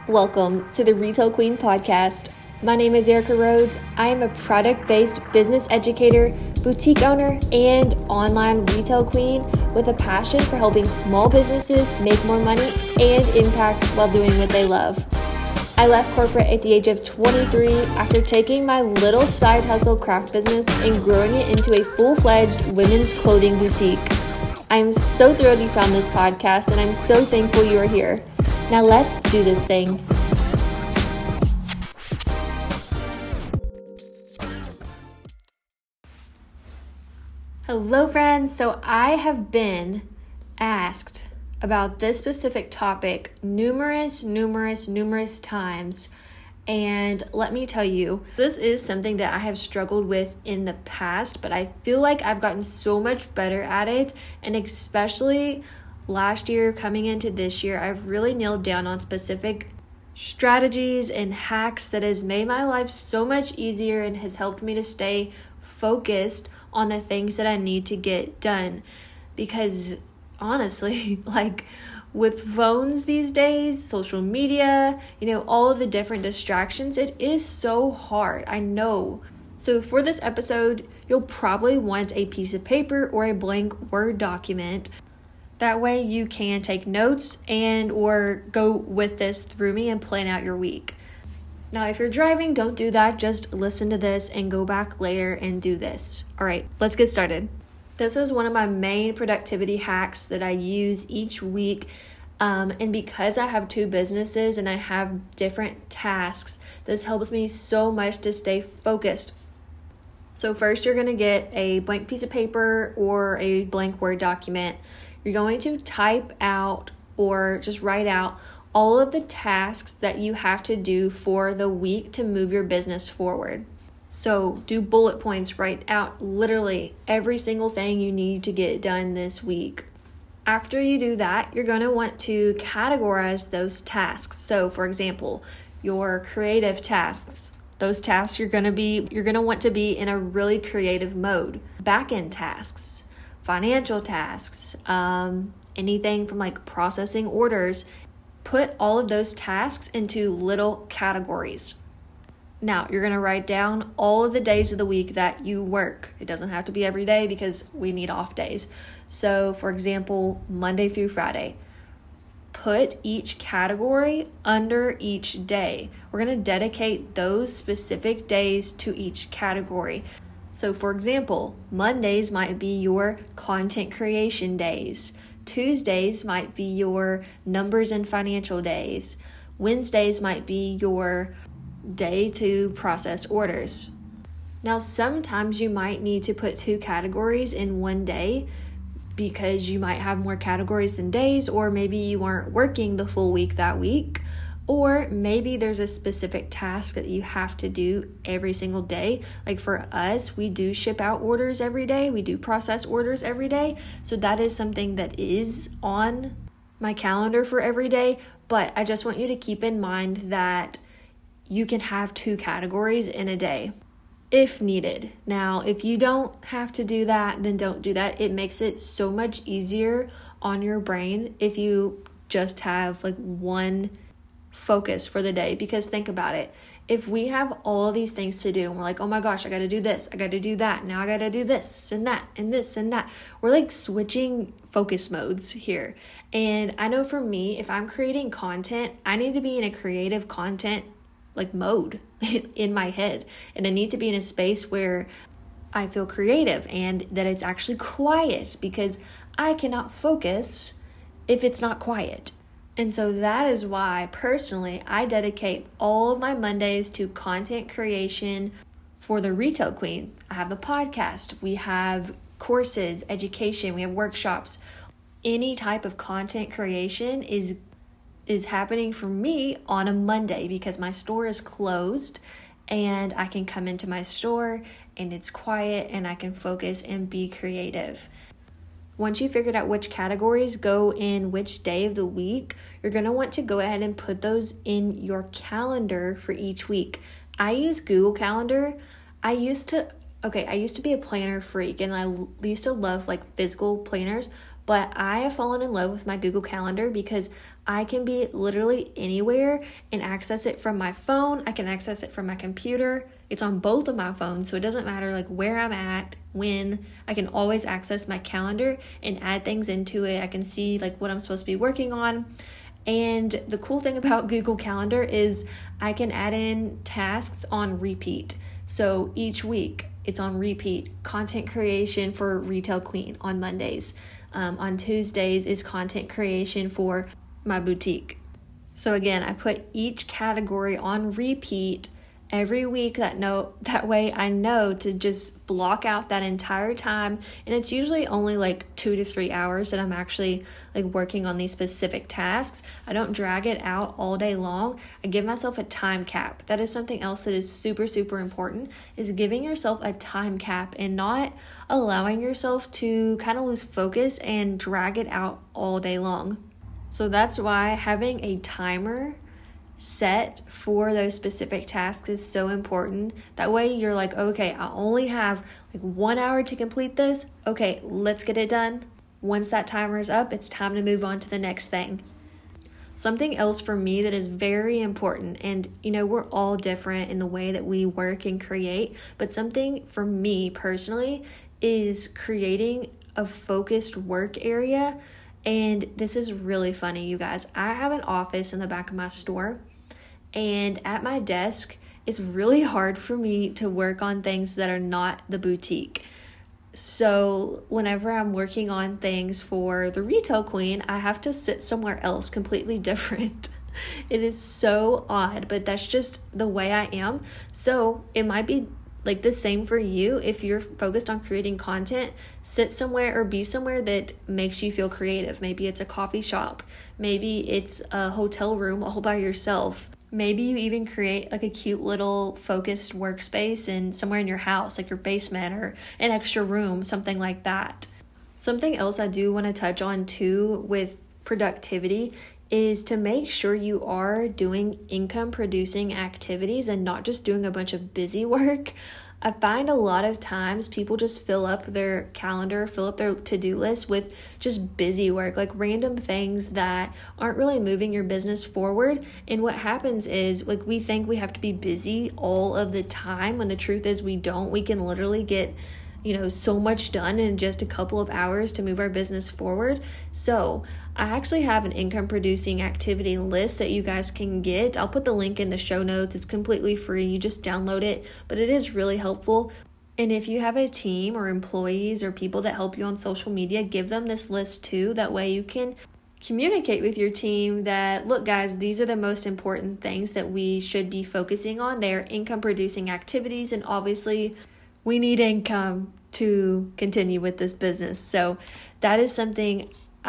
Welcome to the Retail Queen podcast. My name is Erica Rhodes. I am a product-based business educator, boutique owner, and online retail queen with a passion for helping small businesses make more money and impact while doing what they love. I left corporate at the age of 23 after taking my little side hustle craft business and growing it into a full-fledged women's clothing boutique. I'm so thrilled you found this podcast, and I'm so thankful you are here. Now let's do this thing. Hello friends, so I have been asked about this specific topic numerous times, and let me tell you, this is something that I have struggled with in the past, but I feel like I've gotten so much better at it, and especially last year coming into this year, I've really nailed down on specific strategies and hacks that has made my life so much easier and has helped me to stay focused on the things that I need to get done. Because honestly, like with phones these days, social media, all of the different distractions, it is so hard. I know. So for this episode, you'll probably want a piece of paper or a blank Word document. That way you can take notes and or go with this through me and plan out your week. Now, if you're driving, don't do that. Just listen to this and go back later and do this. All right, let's get started. This is one of my main productivity hacks that I use each week. And because I have two businesses and I have different tasks, this helps me so much to stay focused. So first, you're going to get a blank piece of paper or a blank Word document. You're going to type out or just write out all of the tasks that you have to do for the week to move your business forward. So do bullet points, write out literally every single thing you need to get done this week. After you do that, you're going to want to categorize those tasks. So for example, your creative tasks, those tasks you're going to want to be in a really creative mode. Back-end tasks, financial tasks, anything from like processing orders. Put all of those tasks into little categories. Now, you're going to write down all of the days of the week that you work. It doesn't have to be every day because we need off days. So, for example, Monday through Friday. Put each category under each day. We're going to dedicate those specific days to each category. So, for example, Mondays might be your content creation days. Tuesdays might be your numbers and financial days. Wednesdays might be your day to process orders. Now, sometimes you might need to put two categories in one day because you might have more categories than days, or maybe you aren't working the full week that week, or maybe there's a specific task that you have to do every single day. Like for us, we do ship out orders every day. We do process orders every day. So that is something that is on my calendar for every day. But I just want you to keep in mind that you can have two categories in a day if needed. Now, if you don't have to do that, then don't do that. It makes it so much easier on your brain if you just have like one focus for the day. Because think about it, if we have all of these things to do and we're like, oh my gosh, I got to do this, I got to do that, now I got to do this and that and this and that, we're like switching focus modes here. And I know for me, if I'm creating content, I need to be in a creative content like mode in my head, and I need to be in a space where I feel creative and that it's actually quiet, because I cannot focus if it's not quiet. And so that is why, personally, I dedicate all of my Mondays to content creation for the Retail Queen. I have the podcast, we have courses, education, we have workshops. Any type of content creation is happening for me on a Monday because my store is closed and I can come into my store and it's quiet and I can focus and be creative. Once you figured out which categories go in which day of the week, you're going to want to go ahead and put those in your calendar for each week. I use Google Calendar. I used to be a planner freak, and I used to love like physical planners, but I have fallen in love with my Google Calendar because I can be literally anywhere and access it from my phone. I can access it from my computer. It's on both of my phones, so it doesn't matter like where I'm at, when. I can always access my calendar and add things into it. I can see like what I'm supposed to be working on. And the cool thing about Google Calendar is I can add in tasks on repeat. So each week it's on repeat. Content creation for Retail Queen on Mondays. On Tuesdays is content creation for my boutique. So again, I put each category on repeat every week. That way I know to just block out that entire time, and it's usually only like 2 to 3 hours that I'm actually like working on these specific tasks. I don't drag it out all day long. I give myself a time cap. That is something else that is super, super important, is giving yourself a time cap and not allowing yourself to kind of lose focus and drag it out all day long. So that's why having a timer set for those specific tasks is so important. That way you're like, okay, I only have like 1 hour to complete this. Okay, let's get it done. Once that timer is up, it's time to move on to the next thing. Something else for me that is very important, and we're all different in the way that we work and create, but something for me personally is creating a focused work area. And this is really funny, you guys. I have an office in the back of my store, and at my desk, it's really hard for me to work on things that are not the boutique. So whenever I'm working on things for the Retail Queen, I have to sit somewhere else completely different. It is so odd, but that's just the way I am. So it might be like the same for you. If you're focused on creating content, sit somewhere or be somewhere that makes you feel creative. Maybe it's a coffee shop. Maybe it's a hotel room all by yourself. Maybe you even create like a cute little focused workspace in somewhere in your house, like your basement or an extra room, something like that. Something else I do want to touch on too with productivity is to make sure you are doing income producing activities and not just doing a bunch of busy work. I find a lot of times people just fill up their calendar, fill up their to-do list with just busy work, like random things that aren't really moving your business forward. And what happens is like we think we have to be busy all of the time when the truth is we don't. We can literally get so much done in just a couple of hours to move our business forward. So I actually have an income producing activity list that you guys can get. I'll put the link in the show notes. It's completely free. You just download it, but it is really helpful. And if you have a team or employees or people that help you on social media, give them this list too. That way you can communicate with your team that, look guys, these are the most important things that we should be focusing on. They're income producing activities, and obviously we need income to continue with this business. So that is something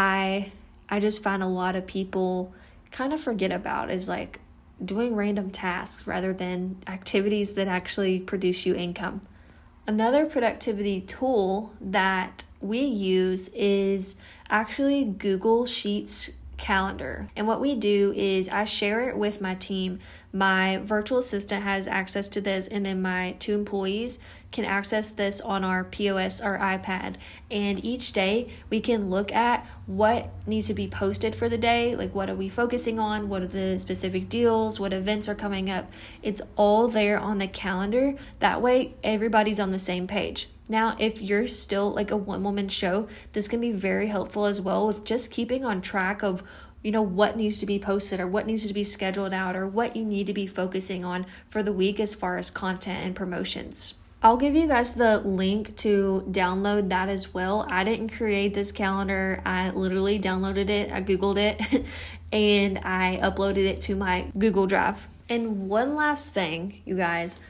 I just find a lot of people kind of forget about, is like doing random tasks rather than activities that actually produce you income. Another productivity tool that we use is actually Google Sheets calendar. And what we do is I share it with my team. My virtual assistant has access to this, and then my 2 employees can access this on our POS or iPad. And each day we can look at what needs to be posted for the day, like what are we focusing on, what are the specific deals, what events are coming up. It's all there on the calendar. That way everybody's on the same page. Now, if you're still like a one-woman show, this can be very helpful as well with just keeping on track of what needs to be posted or what needs to be scheduled out or what you need to be focusing on for the week as far as content and promotions. I'll give you guys the link to download that as well. I didn't create this calendar. I literally downloaded it, I Googled it, and I uploaded it to my Google Drive. And one last thing, you guys,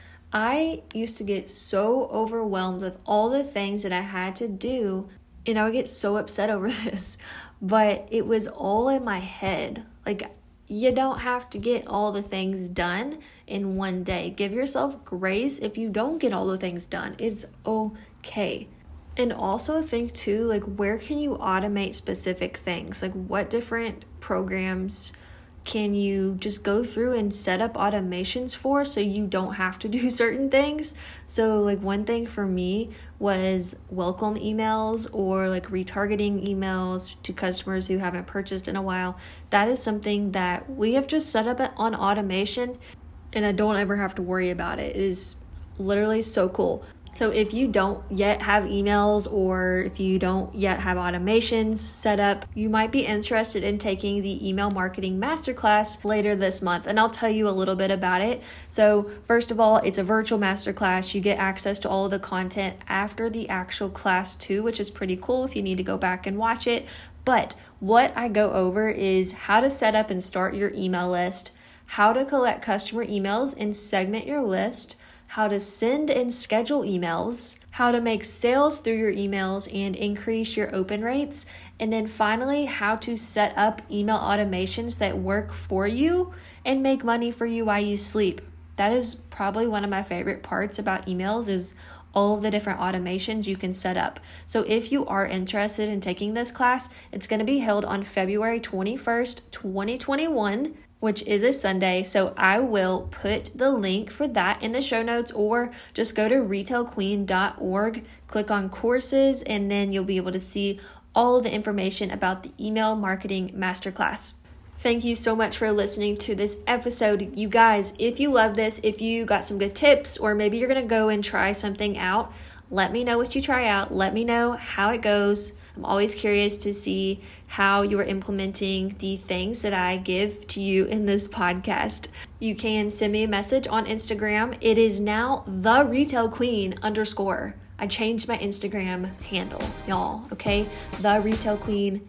I used to get so overwhelmed with all the things that I had to do, and I would get so upset over this, but it was all in my head. Like, you don't have to get all the things done in one day. Give yourself grace if you don't get all the things done. It's okay. And also think too, like, where can you automate specific things? Like, what different programs can you just go through and set up automations for so you don't have to do certain things? So like one thing for me was welcome emails or like retargeting emails to customers who haven't purchased in a while. That is something that we have just set up on automation, and I don't ever have to worry about it. It is literally so cool. So if you don't yet have emails or if you don't yet have automations set up, you might be interested in taking the email marketing masterclass later this month. And I'll tell you a little bit about it. So first of all, it's a virtual masterclass. You get access to all of the content after the actual class too, which is pretty cool if you need to go back and watch it. But what I go over is how to set up and start your email list, how to collect customer emails and segment your list, how to send and schedule emails, how to make sales through your emails and increase your open rates, and then finally, how to set up email automations that work for you and make money for you while you sleep. That is probably one of my favorite parts about emails is all of the different automations you can set up. So if you are interested in taking this class, it's going to be held on February 21st, 2021. Which is a Sunday. So I will put the link for that in the show notes, or just go to retailqueen.org, click on courses, and then you'll be able to see all of the information about the email marketing masterclass. Thank you so much for listening to this episode. You guys, if you love this, if you got some good tips, or maybe you're going to go and try something out, let me know what you try out. Let me know how it goes. I'm always curious to see how you are implementing the things that I give to you in this podcast. You can send me a message on Instagram. It is now @theretailqueen_. I changed my Instagram handle, y'all, okay? @theretailqueen_.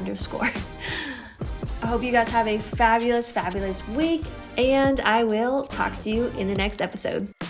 I hope you guys have a fabulous, fabulous week, and I will talk to you in the next episode.